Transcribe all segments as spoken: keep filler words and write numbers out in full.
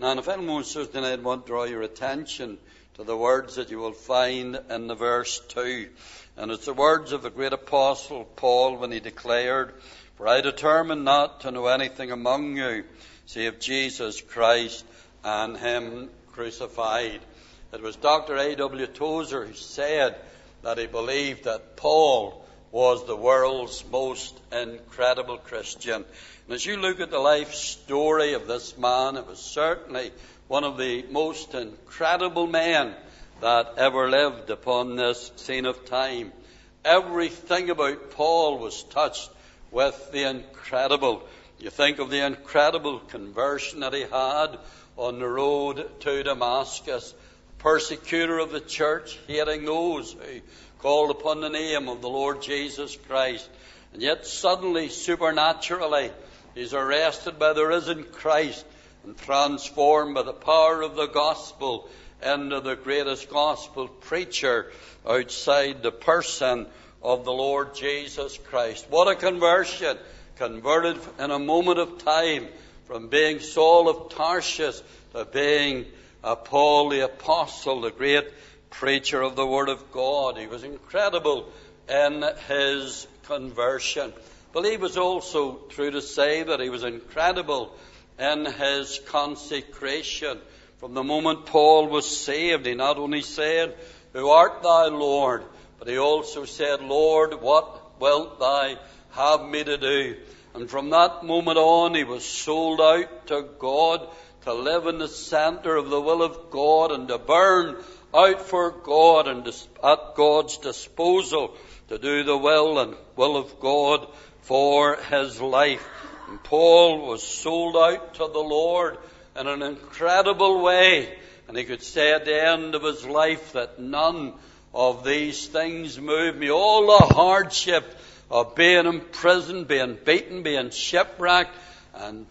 And if anyone says tonight, I want to draw your attention to the words that you will find in the verse two. And it's the words of the great apostle Paul when he declared, "For I determined not to know anything among you, save Jesus Christ and Him crucified." It was Doctor A W Tozer who said that he believed that Paul was the world's most incredible Christian. And as you look at the life story of this man, it was certainly one of the most incredible men that ever lived upon this scene of time. Everything about Paul was touched with the incredible. You think of the incredible conversion that he had on the road to Damascus, persecutor of the church, hating those who called upon the name of the Lord Jesus Christ. And yet suddenly, supernaturally, he's arrested by the risen Christ and transformed by the power of the gospel into the greatest gospel preacher outside the person of the Lord Jesus Christ. What a conversion! Converted in a moment of time from being Saul of Tarsus to being uh, Paul the Apostle, the great preacher of the Word of God. He was incredible in his conversion. I believe it was also true to say that he was incredible in his consecration. From the moment Paul was saved, he not only said, "Who art thou, Lord?" but he also said, "Lord, what wilt thou have me to do?" And from that moment on, he was sold out to God to live in the center of the will of God and to burn out for God and at God's disposal to do the will and will of God for his life. And Paul was sold out to the Lord in an incredible way. And he could say at the end of his life that none of these things moved me. All the hardship of being in prison, being beaten, being shipwrecked, and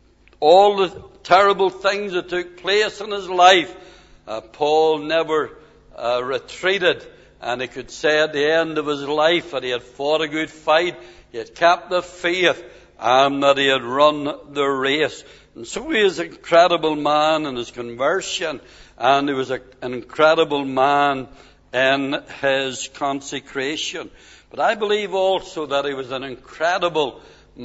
all the terrible things that took place in his life, uh, Paul never uh, retreated. And he could say at the end of his life that he had fought a good fight, he had kept the faith, and that he had run the race. And so he is an incredible man in his conversion, and he was a, an incredible man in his consecration. But I believe also that he was an incredible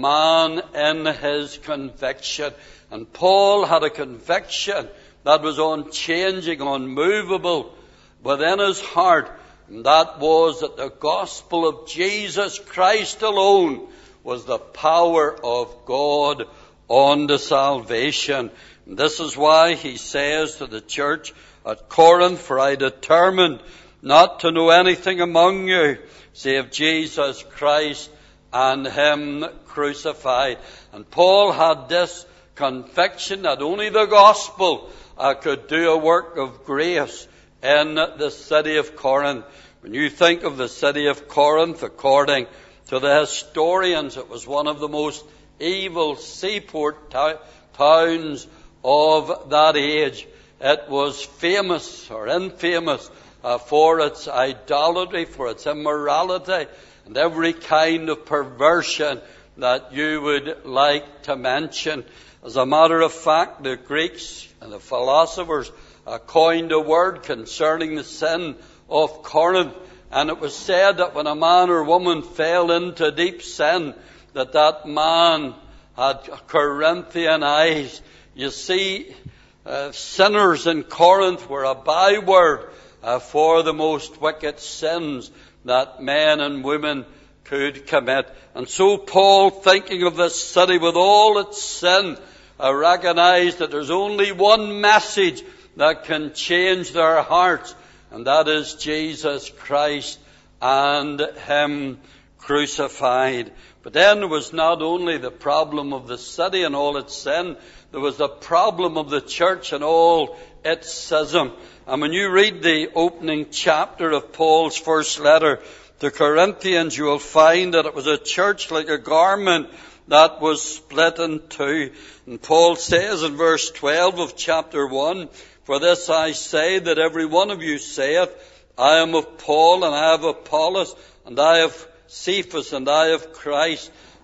man in his conviction. And Paul had a conviction that was unchanging, unmovable within his heart. And that was that the gospel of Jesus Christ alone was the power of God unto salvation. And this is why he says to the church at Corinth, "For I determined not to know anything among you save Jesus Christ and Him crucified." And Paul had this conviction that only the gospel uh, could do a work of grace in the city of Corinth. When you think of the city of Corinth, according to the historians, it was one of the most evil seaport t- towns of that age. It was famous or infamous uh, for its idolatry, for its immorality, and every kind of perversion that you would like to mention. As a matter of fact, the Greeks and the philosophers uh, coined a word concerning the sin of Corinth, and it was said that when a man or woman fell into deep sin, that that man had Corinthian eyes. You see, uh, sinners in Corinth were a byword uh, for the most wicked sins that men and women could commit. And so Paul, thinking of this city with all its sin, uh, recognized that there's only one message that can change their hearts, and that is Jesus Christ and Him crucified. But then there was not only the problem of the city and all its sin, there was the problem of the church and all its schism. And when you read the opening chapter of Paul's first letter to Corinthians, you will find that it was a church like a garment that was split in two. And Paul says in verse twelve of chapter one, "For this I say, that every one of you saith, I am of Paul, and I have Apollos, and I have Cephas, and I have Christ."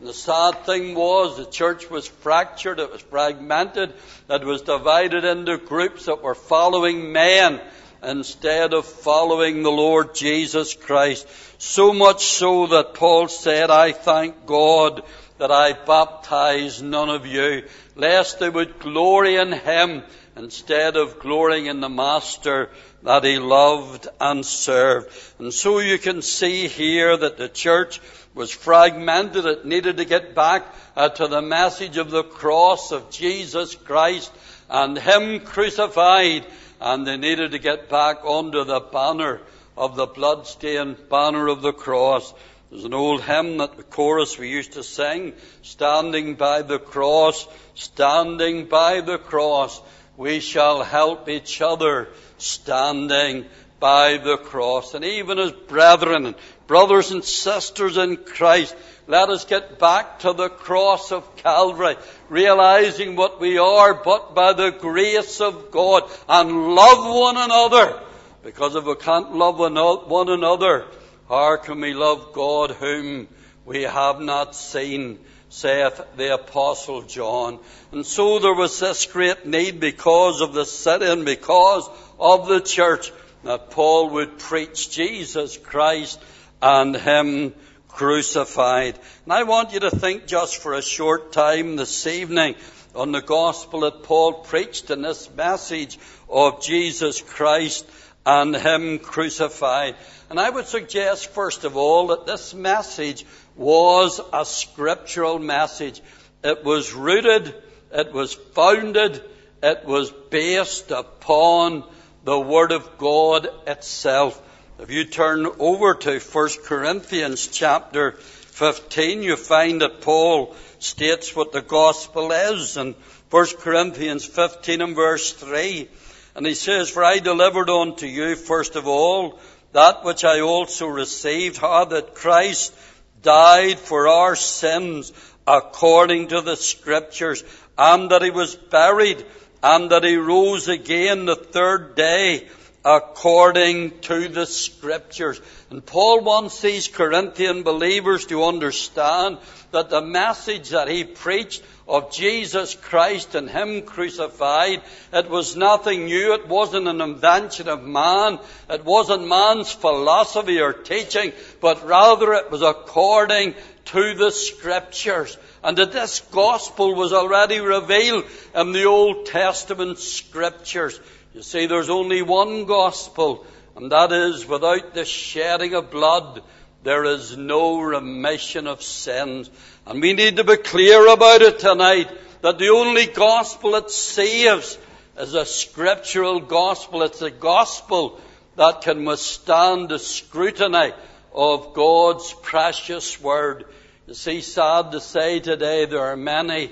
And the sad thing was the church was fractured, it was fragmented, it was divided into groups that were following men instead of following the Lord Jesus Christ. So much so that Paul said, I thank God that I baptized none of you, lest they would glory in him instead of glorying in the Master that he loved and served. And so you can see here that the church was fragmented. It needed to get back uh, to the message of the cross of Jesus Christ and him crucified. And they needed to get back under the banner of the bloodstained banner of the cross. There's an old hymn that the chorus we used to sing, standing by the cross, standing by the cross, we shall help each other, standing by the cross. And even as brethren and brothers and sisters in Christ, let us get back to the cross of Calvary, realizing what we are but by the grace of God, and love one another. Because if we can't love one another, how can we love God whom we have not seen, saith the Apostle John. And so there was this great need because of the city and because of the church that Paul would preach Jesus Christ and him crucified. And I want you to think just for a short time this evening on the gospel that Paul preached in this message of Jesus Christ and him crucified. And I would suggest, first of all, that this message was a scriptural message. It was rooted, it was founded, it was based upon the Word of God itself. If you turn over to First Corinthians chapter fifteen, you find that Paul states what the gospel is in First Corinthians fifteen and verse three. And he says, For I delivered unto you first of all that which I also received, how that Christ died for our sins according to the Scriptures, and that he was buried, and that he rose again the third day according to the Scriptures. And Paul wants these Corinthian believers to understand that the message that he preached of Jesus Christ and him crucified, it was nothing new. It wasn't an invention of man. It wasn't man's philosophy or teaching, but rather it was according to the Scriptures. And that this gospel was already revealed in the Old Testament Scriptures. You see, there's only one gospel, and that is, without the shedding of blood, there is no remission of sins. And we need to be clear about it tonight, that the only gospel that saves is a scriptural gospel. It's a gospel that can withstand the scrutiny of God's precious word. You see, sad to say today, there are many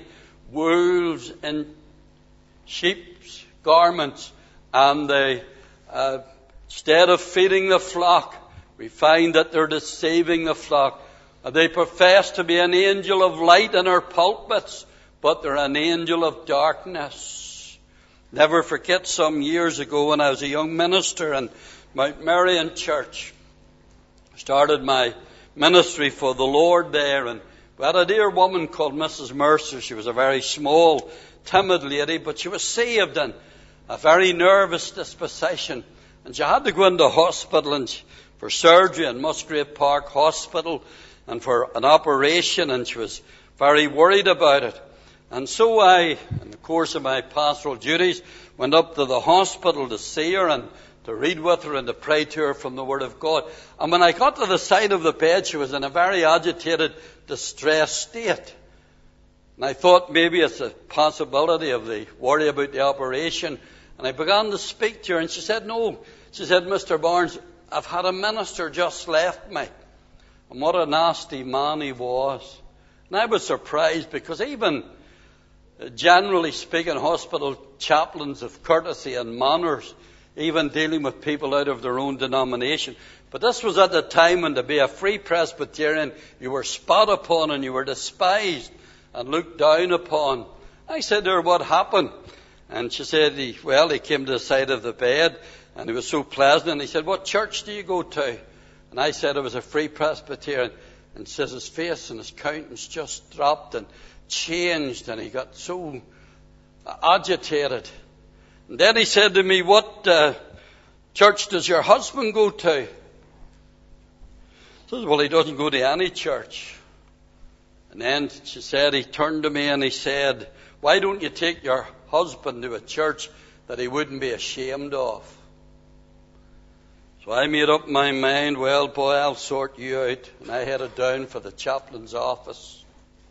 wolves in sheep's garments, and they, uh, instead of feeding the flock, we find that they're deceiving the flock. They profess to be an angel of light in our pulpits, but they're an angel of darkness. Never forget some years ago when I was a young minister in Mount Marion Church. I started my ministry for the Lord there, and we had a dear woman called Missus Mercer. She was a very small, timid lady, but she was saved and a very nervous disposition. And she had to go into hospital and for surgery in Musgrave Park Hospital and for an operation, and she was very worried about it. And so I, in the course of my pastoral duties, went up to the hospital to see her and to read with her and to pray to her from the Word of God. And when I got to the side of the bed, she was in a very agitated, distressed state. And I thought maybe it's a possibility of the worry about the operation. And I began to speak to her, and she said, no. She said, Mister Barnes, I've had a minister just left me. And what a nasty man he was. And I was surprised because even, generally speaking, hospital chaplains of courtesy and manners, even dealing with people out of their own denomination. But this was at the time when to be a free Presbyterian, you were spat upon and you were despised and looked down upon. I said to her, what happened? And she said, he, well, he came to the side of the bed and he was so pleasant. And he said, what church do you go to? And I said, I was a free Presbyterian. And says his face and his countenance just dropped and changed, and he got so agitated. And then he said to me, what uh, church does your husband go to? I said, well, he doesn't go to any church. And then she said, he turned to me and he said, why don't you take your husband to a church that he wouldn't be ashamed of? So I made up my mind, well, boy, I'll sort you out. And I headed down for the chaplain's office.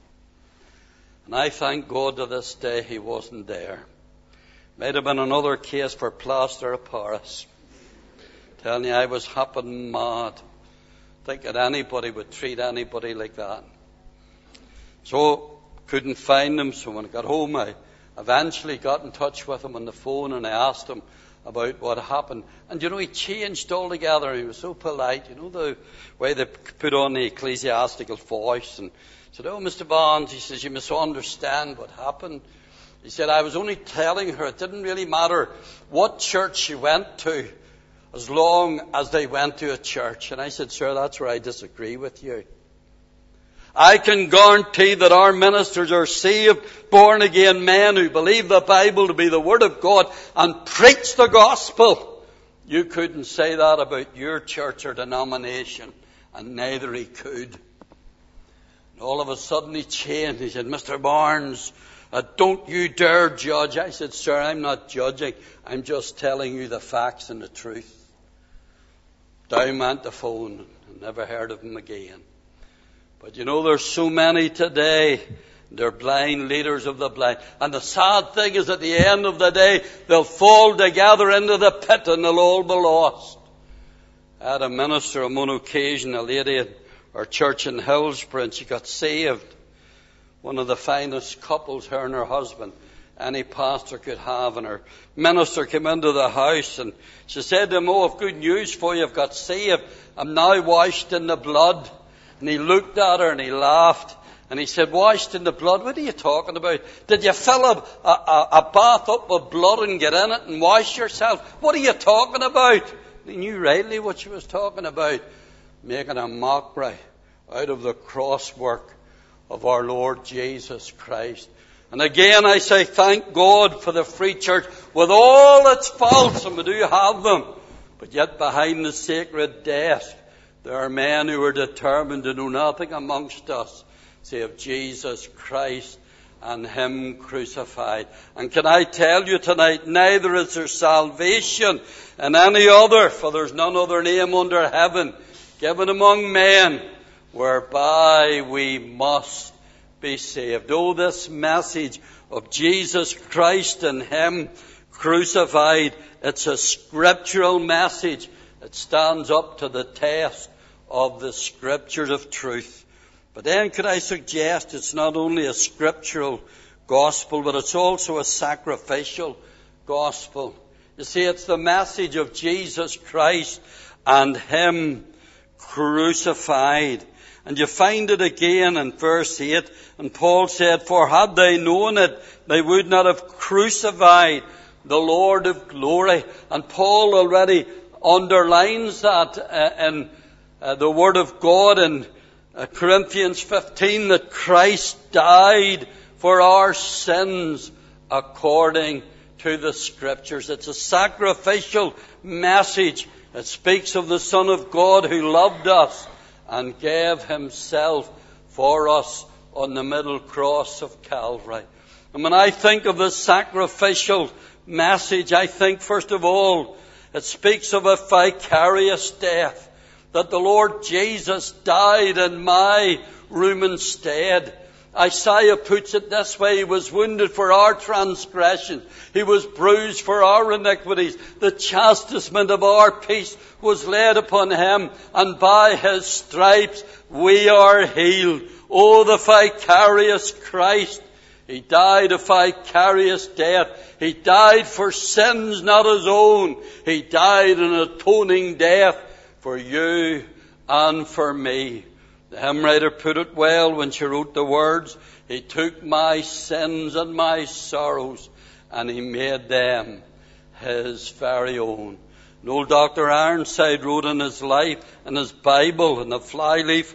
And I thank God to this day he wasn't there. Might have been another case for plaster of Paris. Telling you, I was hopping mad, thinking anybody would treat anybody like that. So, couldn't find him. So when I got home, I eventually got in touch with him on the phone, and I asked him about what happened. And you know, he changed altogether. He was so polite, you know, the way they put on the ecclesiastical voice. And said, oh, Mister Barnes, he says, you misunderstand what happened. He said, I was only telling her it didn't really matter what church she went to, as long as they went to a church. And I said, sir, that's where I disagree with you. I can guarantee that our ministers are saved, born-again men who believe the Bible to be the Word of God and preach the gospel. You couldn't say that about your church or denomination, and neither he could. And all of a sudden he changed. He said, Mister Barnes, uh, don't you dare judge. I said, sir, I'm not judging. I'm just telling you the facts and the truth. Down went the phone. I never heard of him again. But you know, there's so many today. They're blind leaders of the blind. And the sad thing is, at the end of the day, they'll fall together into the pit and they'll all be lost. I had a minister on one occasion, a lady in our church in Hillsborough, and she got saved. One of the finest couples, her and her husband, any pastor could have. And her minister came into the house and she said to him, oh, I've good news for you. I've got saved. I'm now washed in the blood. And he looked at her and he laughed. And he said, washed in the blood? What are you talking about? Did you fill a, a, a bath up with blood and get in it and wash yourself? What are you talking about? He knew rightly what she was talking about. Making a mockery out of the cross work of our Lord Jesus Christ. And again I say, thank God for the free church with all its faults, and we do have them. But yet behind the sacred desk, there are men who are determined to know nothing amongst us save Jesus Christ and Him crucified. And can I tell you tonight, neither is there salvation in any other, for there's none other name under heaven given among men whereby we must be saved. Oh, this message of Jesus Christ and Him crucified, it's a scriptural message. It stands up to the test of the scriptures of truth. But then could I suggest it's not only a scriptural gospel, but it's also a sacrificial gospel. You see, it's the message of Jesus Christ and Him crucified. And you find it again in verse eight. And Paul said, for had they known it, they would not have crucified the Lord of glory. And Paul already underlines that uh, in uh, the Word of God in uh, Corinthians fifteen, that Christ died for our sins according to the Scriptures. It's a sacrificial message. It speaks of the Son of God who loved us and gave Himself for us on the middle cross of Calvary. And when I think of the sacrificial message, I think first of all, it speaks of a vicarious death, that the Lord Jesus died in my room instead. Isaiah puts it this way, He was wounded for our transgression, He was bruised for our iniquities. The chastisement of our peace was laid upon Him, and by His stripes we are healed. Oh, the vicarious Christ. He died a vicarious death. He died for sins not His own. He died an atoning death for you and for me. The hymn writer put it well when she wrote the words, He took my sins and my sorrows, and He made them His very own. And old Doctor Ironside wrote in his life, in his Bible, in the flyleaf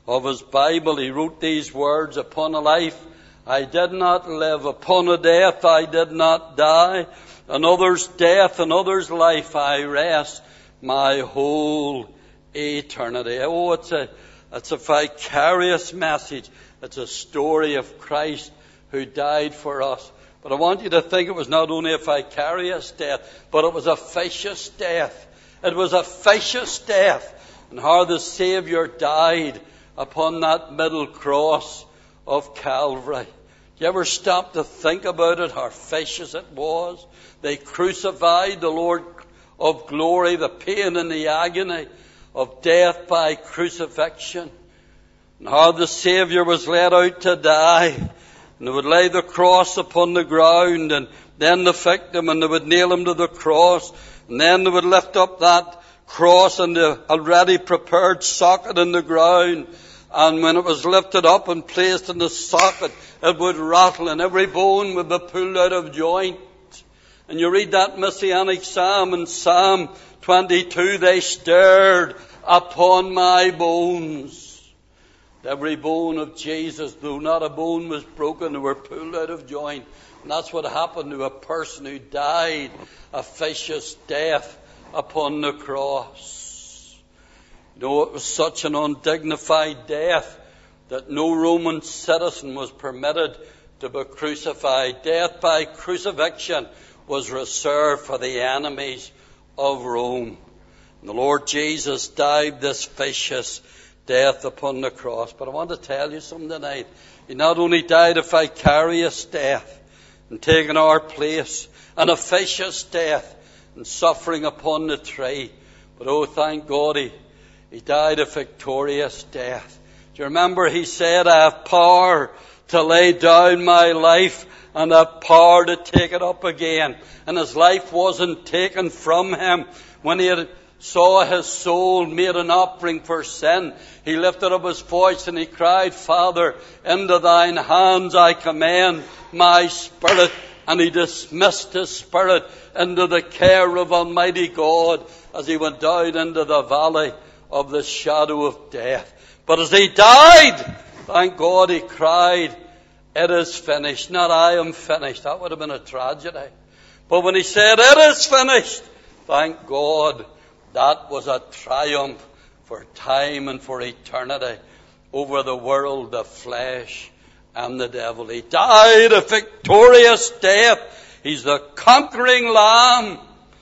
of his Bible, he wrote these words, upon a life I did not live, upon a death I did not die. Another's death, another's life I rest my whole eternity. Oh, it's a, it's a vicarious message. It's a story of Christ who died for us. But I want you to think it was not only a vicarious death, but it was a vicious death. It was a vicious death. And how the Saviour died upon that middle cross of Calvary. Do you ever stop to think about it, how vicious it was? They crucified the Lord of glory, the pain and the agony of death by crucifixion. And how the Saviour was led out to die. And they would lay the cross upon the ground, and then the victim, and they would nail him to the cross. And then they would lift up that cross in the already prepared socket in the ground. And when it was lifted up and placed in the socket, it would rattle and every bone would be pulled out of joint. And you read that messianic psalm in Psalm twenty-two, they stared upon my bones. Every bone of Jesus, though not a bone was broken, they were pulled out of joint. And that's what happened to a person who died a vicious death upon the cross. You know, it was such an undignified death that no Roman citizen was permitted to be crucified. Death by crucifixion was reserved for the enemies of Rome. And the Lord Jesus died this vicious death upon the cross. But I want to tell you something tonight. He not only died a vicarious death and taken our place, and a vicious death and suffering upon the tree, but oh, thank God, he, he died a victorious death. Do you remember he said, I have power to lay down my life and I have power to take it up again. And his life wasn't taken from him. When he had saw his soul made an offering for sin, he lifted up his voice and he cried, Father, into thine hands I commend my spirit. And he dismissed his spirit into the care of Almighty God as he went down into the valley of the shadow of death. But as he died, thank God, he cried, it is finished. Not I am finished. That would have been a tragedy. But when he said, it is finished, thank God, that was a triumph for time and for eternity over the world, the flesh, and the devil. He died a victorious death. He's the conquering Lamb.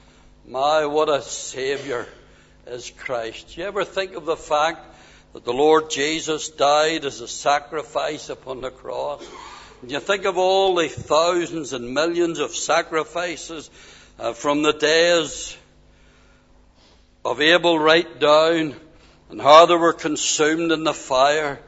My, what a Saviour is Christ. Do you ever think of the fact that the Lord Jesus died as a sacrifice upon the cross? And you think of all the thousands and millions of sacrifices uh, from the days of Abel right down, and how they were consumed in the fire.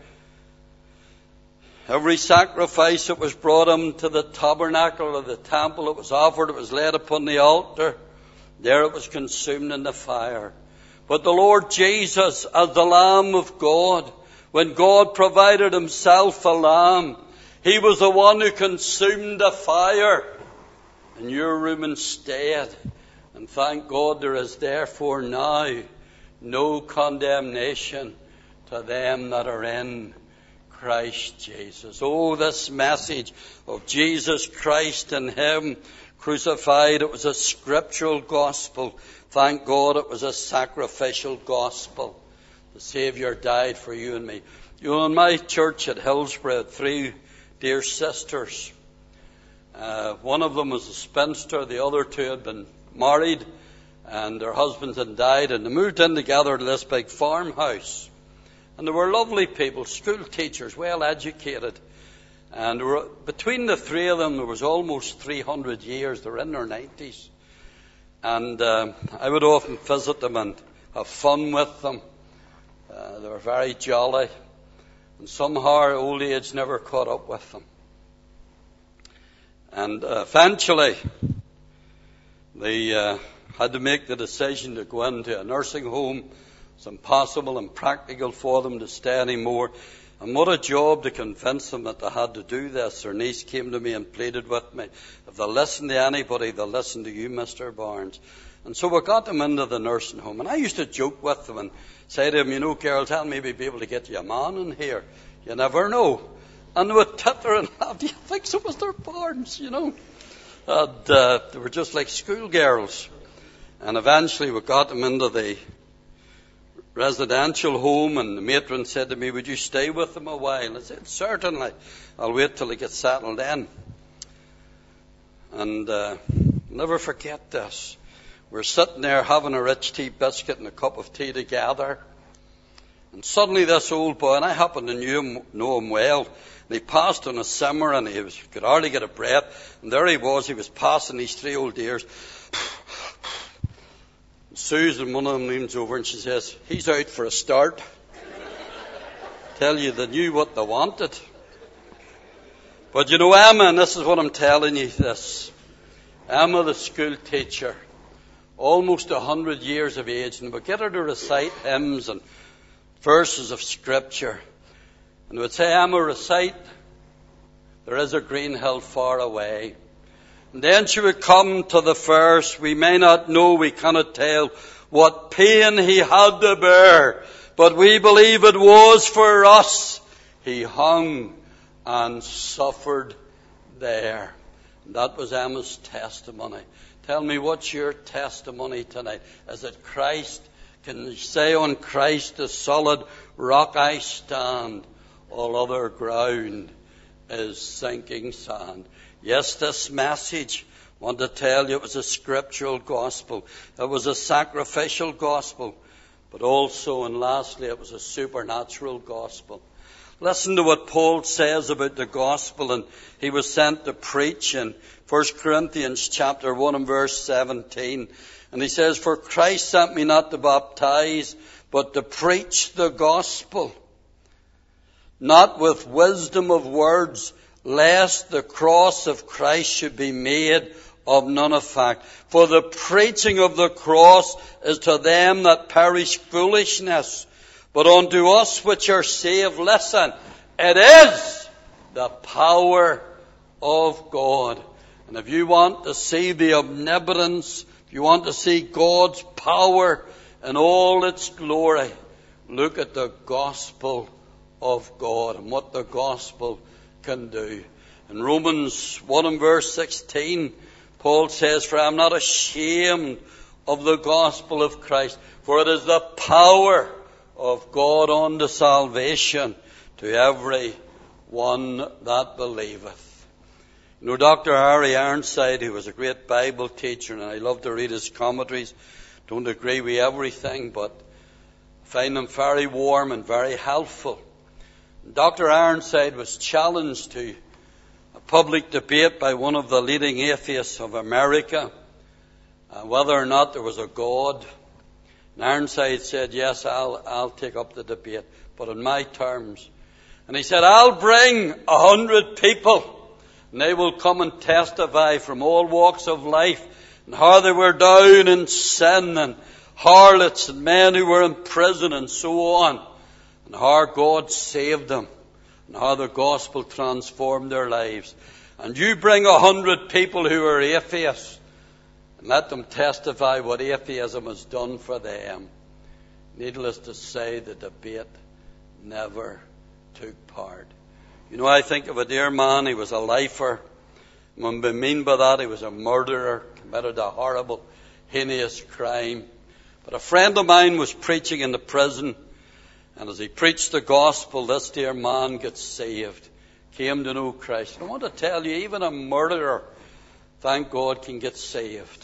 Every sacrifice that was brought into the tabernacle or the temple, it was offered, it was laid upon the altar. There it was consumed in the fire. But the Lord Jesus, as the Lamb of God, when God provided himself a lamb, he was the one who consumed the fire in your room instead. And thank God there is therefore now no condemnation to them that are in Christ Jesus. Oh, this message of Jesus Christ and him crucified, it was a scriptural gospel. Thank God it was a sacrificial gospel. The Saviour died for you and me. You know, in my church at Hillsborough, three dear sisters. Uh, one of them was a spinster, the other two had been married, and their husbands had died, and they moved in together to this big farmhouse. And they were lovely people, school teachers, well educated. And were, between the three of them, there was almost three hundred years. They were in their nineties. And uh, I would often visit them and have fun with them. Uh, they were very jolly. And somehow old age never caught up with them. And uh, eventually, they uh, had to make the decision to go into a nursing home. It's impossible and practical for them to stay anymore. And what a job to convince them that they had to do this. Their niece came to me and pleaded with me. If they'll listen to anybody, they'll listen to you, Mister Barnes. And so we got them into the nursing home. And I used to joke with them and say to them, you know, girls, I'll maybe be able to get you a man in here. You never know. And they would titter and laugh. Do you think so, Mister Barnes? You know. And uh, they were just like schoolgirls. And eventually we got them into the residential home, and the matron said to me, would you stay with them a while? I said, certainly. I'll wait till they get settled in. And uh, I'll never forget this. We're sitting there having a rich tea biscuit and a cup of tea together. And suddenly this old boy, and I happen to knew him, know him well, and he passed on a simmer and he was, could hardly get a breath. And there he was, he was passing these three old dears. Susan, one of them, leans over and she says, he's out for a start. Tell you, they knew what they wanted. But you know, Emma, and this is what I'm telling you, this. Emma, the school teacher, almost a hundred years of age, and we get her to recite hymns and verses of Scripture. And we would say, Emma, recite, there is a green hill far away. And then she would come to the verse, we may not know, we cannot tell what pain he had to bear, but we believe it was for us. He hung and suffered there. And that was Emma's testimony. Tell me, what's your testimony tonight? Is it Christ? Can you say on Christ, the solid rock I stand, all other ground is sinking sand? Yes, this message, I want to tell you, it was a scriptural gospel. It was a sacrificial gospel. But also, and lastly, it was a supernatural gospel. Listen to what Paul says about the gospel, and he was sent to preach in First Corinthians chapter one and verse seventeen. And he says, for Christ sent me not to baptize, but to preach the gospel, not with wisdom of words, lest the cross of Christ should be made of none effect. For the preaching of the cross is to them that perish foolishness, but unto us which are saved, listen, it is the power of God. And if you want to see the omnipotence, if you want to see God's power in all its glory, look at the gospel of God and what the gospel can do. In Romans one and verse sixteen, Paul says, for I am not ashamed of the gospel of Christ, for it is the power of God unto salvation to every one that believeth. You know, Doctor Harry Ironside, who was a great Bible teacher, and I love to read his commentaries, don't agree with everything, but find them very warm and very helpful. Doctor Ironside was challenged to a public debate by one of the leading atheists of America, uh, whether or not there was a God. And Ironside said, yes, I'll, I'll take up the debate, but on my terms. And he said, I'll bring a hundred people, and they will come and testify from all walks of life, and how they were down in sin, and harlots, and men who were in prison, and so on. And how God saved them, and how the gospel transformed their lives. And you bring a hundred people who are atheists, and let them testify what atheism has done for them. Needless to say, the debate never took part. You know, I think of a dear man, he was a lifer. What I mean by that, he was a murderer, committed a horrible, heinous crime. But a friend of mine was preaching in the prison, and as he preached the gospel, this dear man gets saved, came to know Christ. And I want to tell you, even a murderer, thank God, can get saved.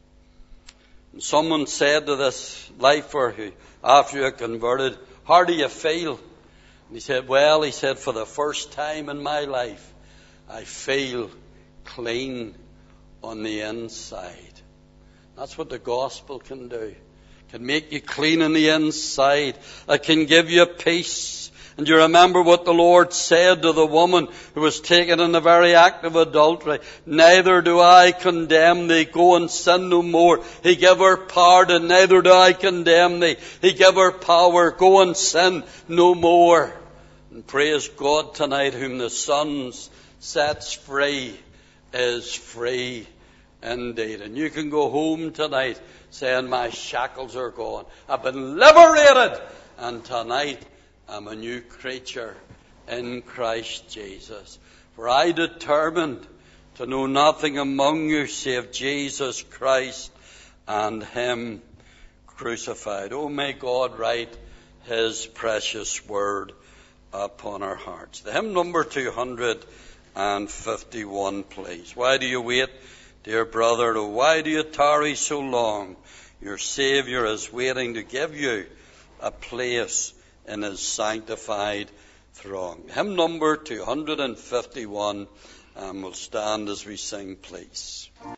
And someone said to this lifer, who after he converted, how do you feel? And he said, well, he said, for the first time in my life, I feel clean on the inside. That's what the gospel can do. Can make you clean on the inside. It can give you peace. And you remember what the Lord said to the woman who was taken in the very act of adultery. Neither do I condemn thee. Go and sin no more. He gave her pardon. Neither do I condemn thee. He gave her power. Go and sin no more. And praise God tonight, whom the Son sets free is free indeed. And you can go home tonight saying, my shackles are gone. I've been liberated. And tonight, I'm a new creature in Christ Jesus. For I determined to know nothing among you save Jesus Christ and Him crucified. Oh, may God write His precious word upon our hearts. The hymn number two hundred fifty-one, please. Why do you wait, dear brother? Oh, why do you tarry so long? Your Saviour is waiting to give you a place in His sanctified throng. Hymn number two hundred fifty-one, and we'll stand as we sing, please.